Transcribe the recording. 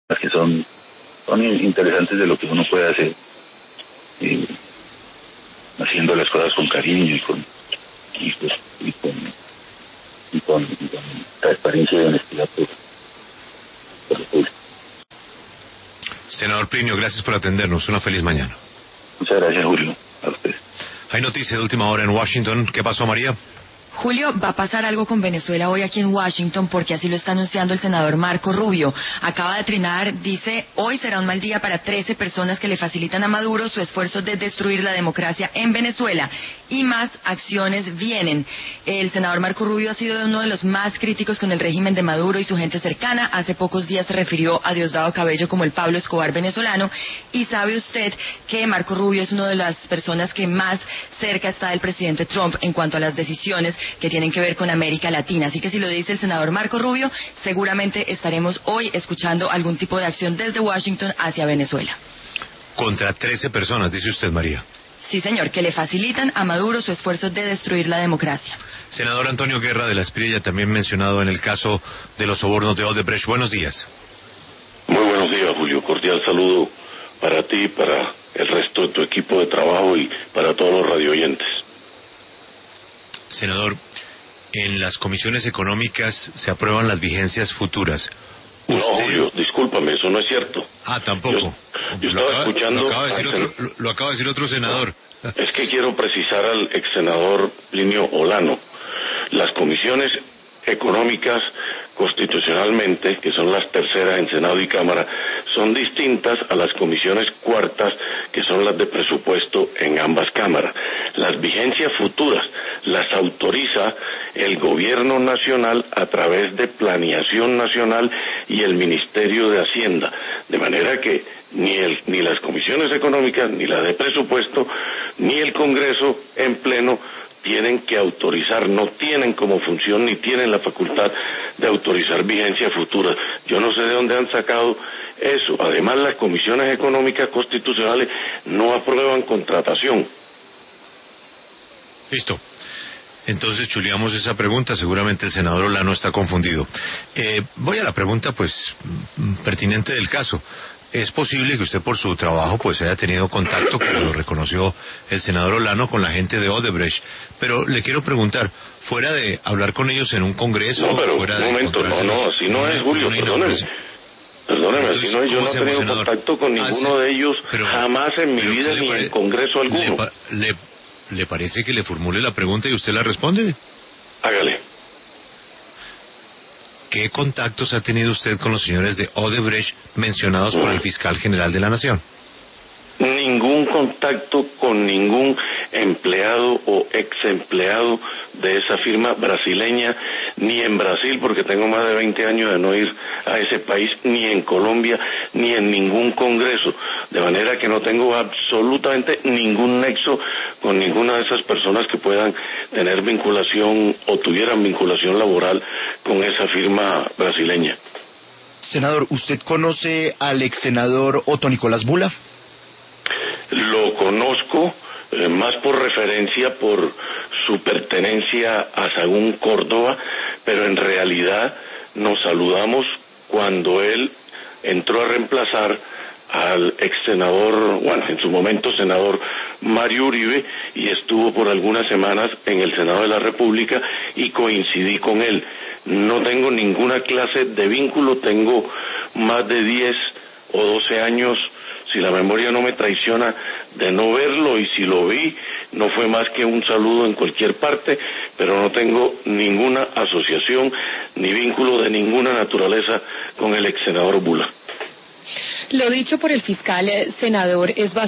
que son interesantes de lo que uno puede hacer, haciendo las cosas con cariño y con transparencia y honestidad por el pueblo. Senador Plinio, gracias por atendernos. Una feliz mañana. Muchas gracias, Julio. A usted. Hay noticia de última hora en Washington. ¿Qué pasó, María? Julio, va a pasar algo con Venezuela hoy aquí en Washington porque así lo está anunciando el senador Marco Rubio. Acaba de trinar, dice, hoy será un mal día para 13 personas que le facilitan a Maduro su esfuerzo de destruir la democracia en Venezuela. Y más acciones vienen. El senador Marco Rubio ha sido uno de los más críticos con el régimen de Maduro y su gente cercana. Hace pocos días se refirió a Diosdado Cabello como el Pablo Escobar venezolano. Y sabe usted que Marco Rubio es una de las personas que más cerca está del presidente Trump en cuanto a las decisiones que tienen que ver con América Latina. Así que si lo dice el senador Marco Rubio, seguramente estaremos hoy escuchando algún tipo de acción desde Washington hacia Venezuela. Contra 13 personas, dice usted, María. Sí, señor, que le facilitan a Maduro su esfuerzo de destruir la democracia. Senador Antonio Guerra de la Espriella, también mencionado en el caso de los sobornos de Odebrecht. Buenos días. Muy buenos días, Julio. Cordial saludo para ti, para el resto de tu equipo de trabajo y para todos los radioyentes. Senador, en las comisiones económicas se aprueban las vigencias futuras. No, Julio, discúlpame, eso no es cierto. Ah, tampoco. Yo estaba escuchando... Lo acaba de decir otro senador. Es que quiero precisar al ex senador Plinio Olano. Las comisiones económicas constitucionalmente, que son las terceras en Senado y Cámara, son distintas a las comisiones cuartas, que son las de presupuesto en ambas cámaras. Las vigencias futuras las autoriza el Gobierno Nacional a través de Planeación Nacional y el Ministerio de Hacienda, de manera que ni las comisiones económicas, ni las de presupuesto, ni el Congreso en pleno tienen que autorizar, no tienen como función ni tienen la facultad de autorizar vigencias futuras. Yo no sé de dónde han sacado eso. Además, las comisiones económicas constitucionales no aprueban contratación. Listo. Entonces chuleamos esa pregunta, seguramente el senador Olano está confundido. Voy a la pregunta, pues, pertinente del caso. Es posible que usted por su trabajo pues haya tenido contacto, como lo reconoció el senador Olano, con la gente de Odebrecht, pero le quiero preguntar, fuera de hablar con ellos en un congreso, no, pero fuera un momento, así no es, Julio, perdóneme, así no es, yo no he tenido contacto con ninguno de ellos, jamás en mi vida ni en congreso alguno. ¿Le parece que le formule la pregunta y usted la responde? Hágale. ¿Qué contactos ha tenido usted con los señores de Odebrecht mencionados por el fiscal general de la Nación? Ningún contacto con ningún empleado o ex empleado de esa firma brasileña, ni en Brasil, porque tengo más de 20 años de no ir a ese país, ni en Colombia, ni en ningún congreso, de manera que no tengo absolutamente ningún nexo con ninguna de esas personas que puedan tener vinculación o tuvieran vinculación laboral con esa firma brasileña. Senador, ¿usted conoce al ex senador Otto Nicolás Bula? Lo conozco más por referencia por su pertenencia a Sagún Córdoba, pero en realidad nos saludamos cuando él entró a reemplazar al ex senador, bueno, en su momento senador Mario Uribe, y estuvo por algunas semanas en el Senado de la República y coincidí con él. No tengo ninguna clase de vínculo, tengo más de 10 o 12 años, si la memoria no me traiciona, de no verlo, y si lo vi, no fue más que un saludo en cualquier parte, pero no tengo ninguna asociación ni vínculo de ninguna naturaleza con el ex senador Bula. Lo dicho por el fiscal, senador, es